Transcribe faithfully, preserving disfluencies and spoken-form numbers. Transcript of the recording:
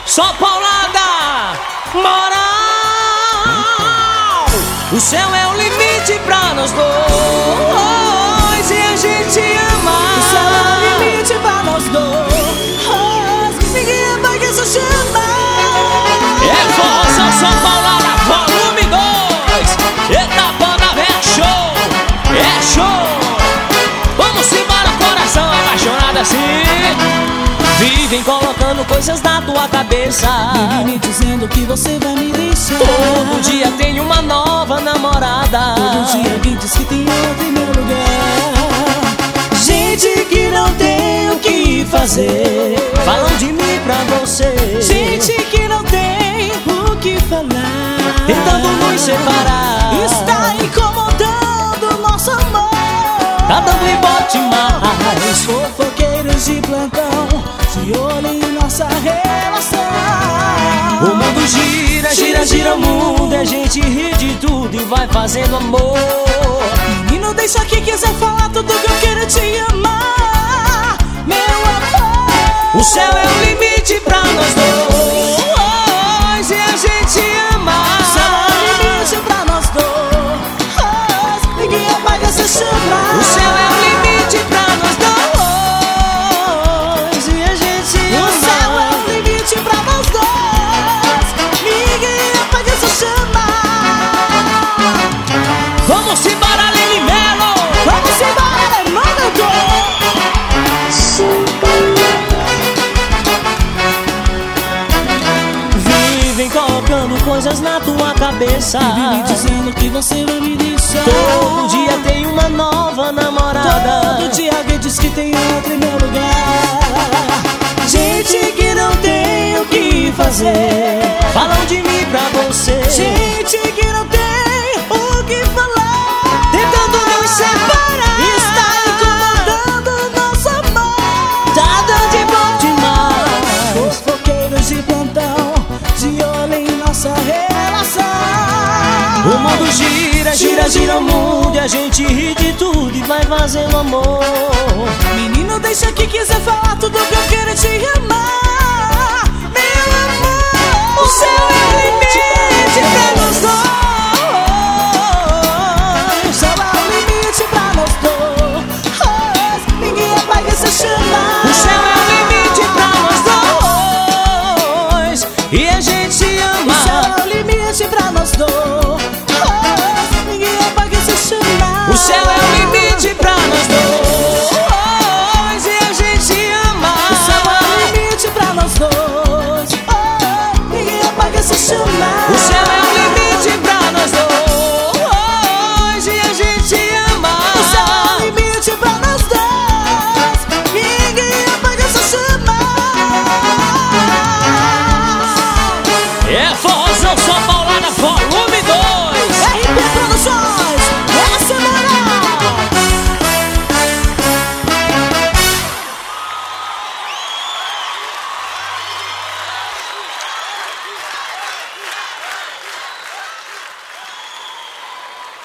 Só paulada, moral. O céu é o limite pra nós dois e a gente ama. O céu é o limite pra nós dois. Ninguém apaga essa chama. É força, só paulada, volume dois. Eita, banda, é show, é show. Vamos embora, coração apaixonado assim. Vivem colocando coisas na tua cabeça, Vive me dizendo que você vai me deixar. todo dia tem uma nova namorada. Todo dia alguém diz que tem outro em meu lugar. Gente que não tem o que fazer, Falam de mim pra você, gente que não tem o que falar, tentando nos separar. está incomodando nosso amor. Tá dando ibote mais. Fofoqueiros de plantão, de olho em nossa relação. O mundo gira, gira, gira o mundo, e a gente ri de tudo e vai fazendo amor. Menino, deixa que quiser falar tudo que eu quero te amar, meu amor. O céu é o limite pra nós dois e a gente ama. O céu é o limite pra nós dois, ninguém apaga essa chama. O céu é o limite pra nós dois e a gente ama. O céu é o limite pra nós dois, ninguém apaga essa chama. Vamos embora, Lili Melo. Vamos embora, mano. Vivem colocando coisas na tua cabeça, Vive me dizendo que você vai me deixar. todo dia tem uma nova namorada. Todo dia alguém diz que tem outro em meu lugar. Gente que não tem o que fazer, Falam de mim pra você, gente que não tem o que falar, tentando nos separar. está incomodando nosso amor. Tá dando de bom demais. Os fofoqueiros de plantão, de olho em nossa relação. O mundo gira, gira, gira o mundo, e a gente ri de tudo e vai fazendo amor. Menino, deixa que quiser falar tudo que eu quero te amar, meu amor. O céu é o limite pra nós dois. O céu é o limite pra nós dois, ninguém apaga essa chama. O céu é o limite pra nós dois e a gente ama. O céu é o limite pra nós dois, ninguém apaga essa chama. O céu é o limite pra nós dois e a gente ama. O céu é o limite pra nós dois, ninguém apaga essa chama. O céu é o limite pra nós dois e a gente ama. O céu é o limite pra nós dois, ninguém apaga essa chama. É forrozão, só paulada, volume